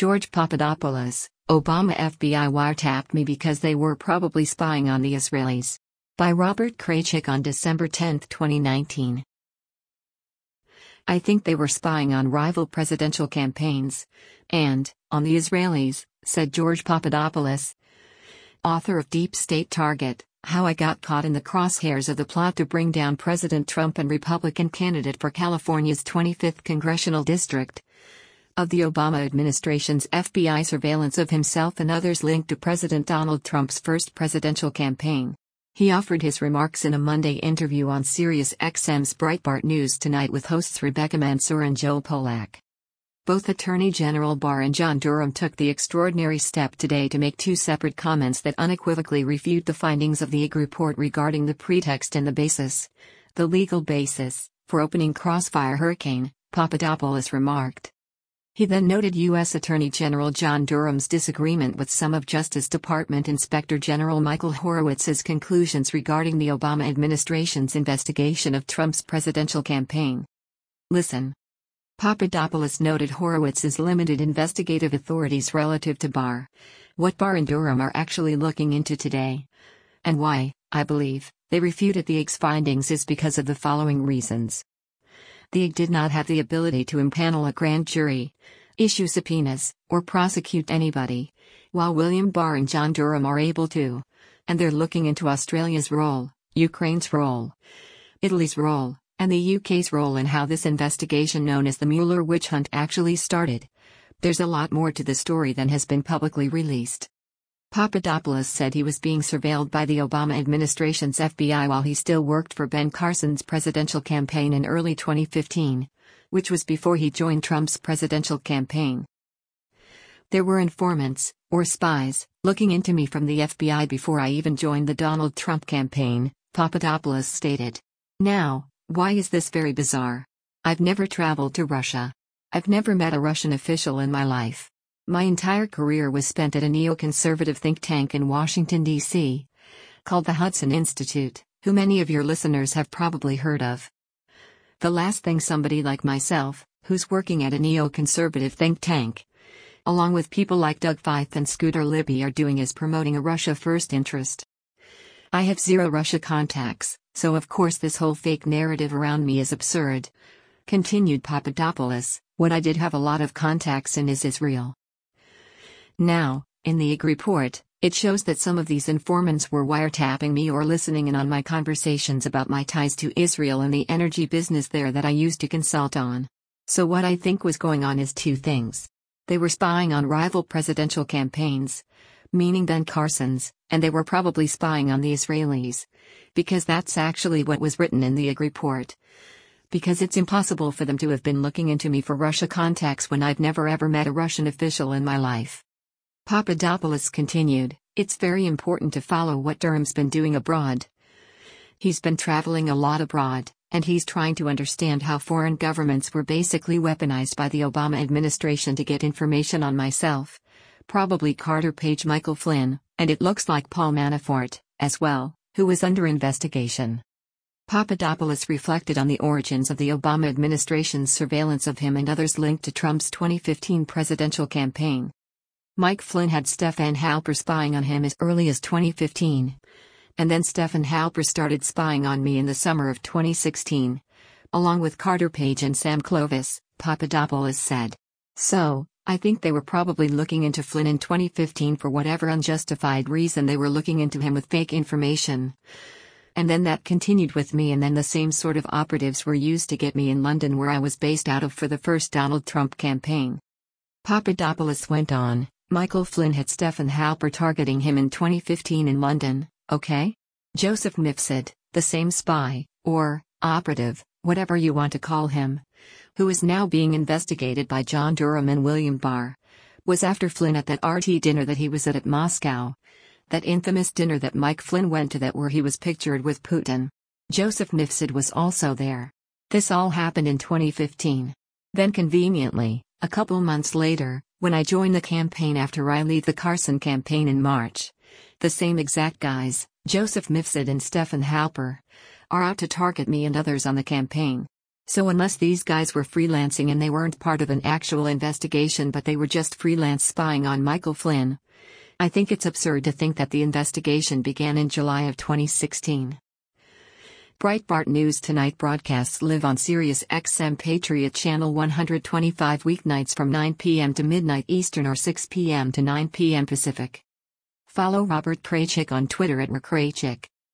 George Papadopoulos, Obama FBI wiretapped me because they were probably spying on the Israelis. By Robert Kraychik on December 10, 2019. I think they were spying on rival presidential campaigns. And, on the Israelis, said George Papadopoulos, author of Deep State Target, How I Got Caught in the Crosshairs of the Plot to Bring Down President Trump and Republican Candidate for California's 25th Congressional District. Of the Obama administration's FBI surveillance of himself and others linked to President Donald Trump's first presidential campaign. He offered his remarks in a Monday interview on SiriusXM's Breitbart News Tonight with hosts Rebecca Mansour and Joel Pollack. Both Attorney General Barr and John Durham took the extraordinary step today to make two separate comments that unequivocally refute the findings of the IG report regarding the pretext and the legal basis, for opening Crossfire Hurricane, Papadopoulos remarked. He then noted U.S. Attorney General John Durham's disagreement with some of Justice Department Inspector General Michael Horowitz's conclusions regarding the Obama administration's investigation of Trump's presidential campaign. Listen. Papadopoulos noted Horowitz's limited investigative authorities relative to Barr, what Barr and Durham are actually looking into today, and why, I believe, they refuted the IG's findings is because of the following reasons. The IG did not have the ability to impanel a grand jury, issue subpoenas, or prosecute anybody, while William Barr and John Durham are able to. And they're looking into Australia's role, Ukraine's role, Italy's role, and the UK's role in how this investigation known as the Mueller witch hunt actually started. There's a lot more to the story than has been publicly released. Papadopoulos said he was being surveilled by the Obama administration's FBI while he still worked for Ben Carson's presidential campaign in early 2015, which was before he joined Trump's presidential campaign. There were informants, or spies, looking into me from the FBI before I even joined the Donald Trump campaign, Papadopoulos stated. Now, why is this very bizarre? I've never traveled to Russia. I've never met a Russian official in my life. My entire career was spent at a neoconservative think tank in Washington, D.C., called the Hudson Institute, who many of your listeners have probably heard of. The last thing somebody like myself, who's working at a neoconservative think tank, along with people like Doug Feith and Scooter Libby are doing is promoting a Russia first interest. I have zero Russia contacts, so of course this whole fake narrative around me is absurd. Continued Papadopoulos, what I did have a lot of contacts in is Israel. Now, in the IG report, it shows that some of these informants were wiretapping me or listening in on my conversations about my ties to Israel and the energy business there that I used to consult on. So what I think was going on is two things. They were spying on rival presidential campaigns, meaning Ben Carson's, and they were probably spying on the Israelis. Because that's actually what was written in the IG report. Because it's impossible for them to have been looking into me for Russia contacts when I've never ever met a Russian official in my life. Papadopoulos continued, it's very important to follow what Durham's been doing abroad. He's been traveling a lot abroad, and he's trying to understand how foreign governments were basically weaponized by the Obama administration to get information on myself. Probably Carter Page, Michael Flynn, and it looks like Paul Manafort, as well, who was under investigation. Papadopoulos reflected on the origins of the Obama administration's surveillance of him and others linked to Trump's 2015 presidential campaign. Mike Flynn had Stephen Halper spying on him as early as 2015. And then Stephen Halper started spying on me in the summer of 2016. Along with Carter Page and Sam Clovis, Papadopoulos said. So, I think they were probably looking into Flynn in 2015 for whatever unjustified reason they were looking into him with fake information. And then that continued with me, and then the same sort of operatives were used to get me in London where I was based out of for the first Donald Trump campaign. Papadopoulos went on. Michael Flynn had Stephen Halper targeting him in 2015 in London, okay? Joseph Mifsud, the same spy, or operative, whatever you want to call him, who is now being investigated by John Durham and William Barr, was after Flynn at that RT dinner that he was at Moscow. That infamous dinner that Mike Flynn went to where he was pictured with Putin. Joseph Mifsud was also there. This all happened in 2015. Then conveniently, a couple months later, when I joined the campaign after I lead the Carson campaign in March, the same exact guys, Joseph Mifsud and Stephen Halper, are out to target me and others on the campaign. So unless these guys were freelancing and they weren't part of an actual investigation but they were just freelance spying on Michael Flynn, I think it's absurd to think that the investigation began in July of 2016. Breitbart News Tonight broadcasts live on Sirius XM Patriot Channel 125 weeknights from 9 p.m. to midnight Eastern or 6 p.m. to 9 p.m. Pacific. Follow Robert Kraychik on Twitter @MrKraychik.